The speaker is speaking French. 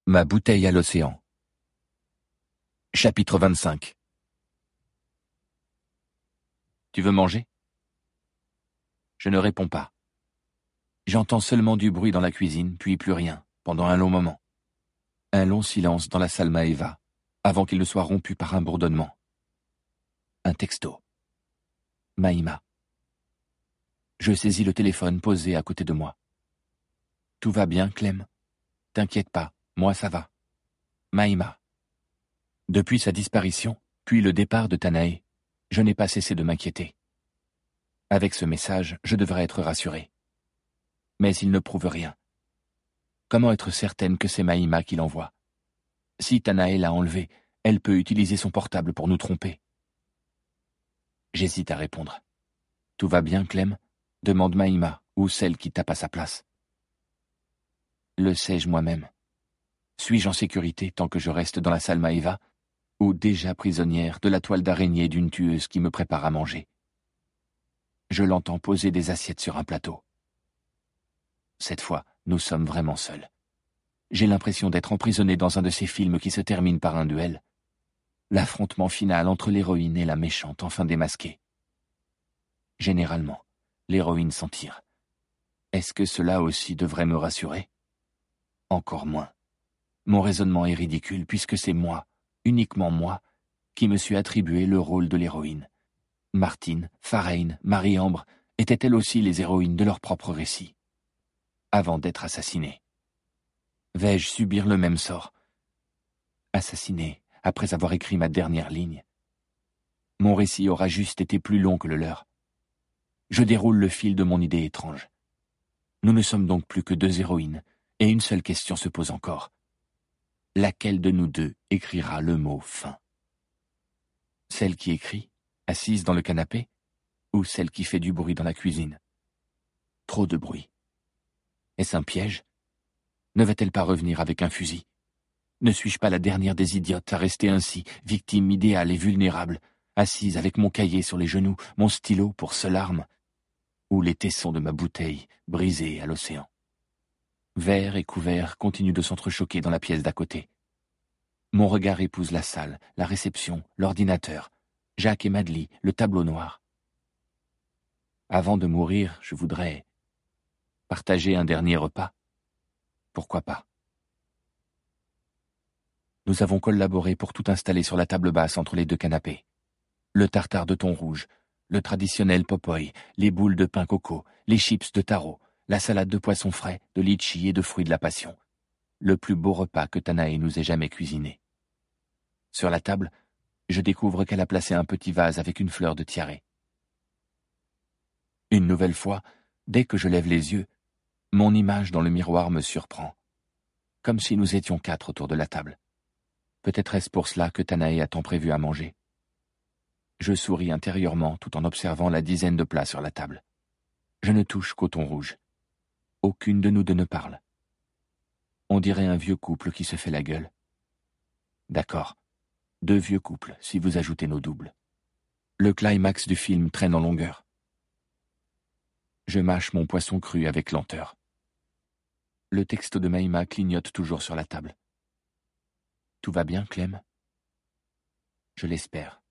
Ma bouteille à l'océan. Chapitre 25. Tu veux manger? Je ne réponds pas. J'entends seulement du bruit dans la cuisine, puis plus rien, pendant un long moment. Un long silence dans la salle Maëva, avant qu'il ne soit rompu par un bourdonnement. Un texto. Maïma. Je saisis le téléphone posé à côté de moi. Tout va bien, Clem? T'inquiète pas, moi ça va. Maïma. Depuis sa disparition, puis le départ de Tanae, je n'ai pas cessé de m'inquiéter. Avec ce message, je devrais être rassuré. Mais il ne prouve rien. Comment être certaine que c'est Maïma qui l'envoie? Si Tanae l'a enlevé, elle peut utiliser son portable pour nous tromper. J'hésite à répondre. Tout va bien, Clem? Demande Maïma, ou celle qui tape à sa place. Le sais-je moi-même? Suis-je en sécurité tant que je reste dans la salle Maëva, ou déjà prisonnière de la toile d'araignée d'une tueuse qui me prépare à manger? Je l'entends poser des assiettes sur un plateau. Cette fois, nous sommes vraiment seuls. J'ai l'impression d'être emprisonné dans un de ces films qui se terminent par un duel. L'affrontement final entre l'héroïne et la méchante enfin démasquée. Généralement, l'héroïne s'en tire. Est-ce que cela aussi devrait me rassurer? Encore moins. Mon raisonnement est ridicule puisque c'est moi, uniquement moi, qui me suis attribué le rôle de l'héroïne. Martine, Faraine, Marie-Ambre étaient-elles aussi les héroïnes de leur propre récit, avant d'être assassinées. Vais-je subir le même sort? Assassiné après avoir écrit ma dernière ligne. Mon récit aura juste été plus long que le leur. Je déroule le fil de mon idée étrange. Nous ne sommes donc plus que deux héroïnes, et une seule question se pose encore. Laquelle de nous deux écrira le mot « fin » ? Celle qui écrit, assise dans le canapé, ou celle qui fait du bruit dans la cuisine? Trop de bruit. Est-ce un piège? Ne va-t-elle pas revenir avec un fusil? Ne suis-je pas la dernière des idiotes à rester ainsi, victime idéale et vulnérable, assise avec mon cahier sur les genoux, mon stylo pour seule arme, ou les tessons de ma bouteille brisés à l'océan? Verre et couvert continuent de s'entrechoquer dans la pièce d'à côté. Mon regard épouse la salle, la réception, l'ordinateur, Jacques et Madly, le tableau noir. Avant de mourir, je voudrais partager un dernier repas. Pourquoi pas? Nous avons collaboré pour tout installer sur la table basse entre les deux canapés. Le tartare de thon rouge, le traditionnel popoy, les boules de pain coco, les chips de taro, la salade de poisson frais, de litchi et de fruits de la passion. Le plus beau repas que Tanae nous ait jamais cuisiné. Sur la table, je découvre qu'elle a placé un petit vase avec une fleur de tiare. Une nouvelle fois, dès que je lève les yeux, mon image dans le miroir me surprend. Comme si nous étions quatre autour de la table. Peut-être est-ce pour cela que Tanae a tant prévu à manger. Je souris intérieurement tout en observant la dizaine de plats sur la table. Je ne touche qu'au thon rouge. Aucune de nous deux ne parle. On dirait un vieux couple qui se fait la gueule. D'accord, deux vieux couples si vous ajoutez nos doubles. Le climax du film traîne en longueur. Je mâche mon poisson cru avec lenteur. Le texto de Maïma clignote toujours sur la table. Tout va bien, Clem? Je l'espère.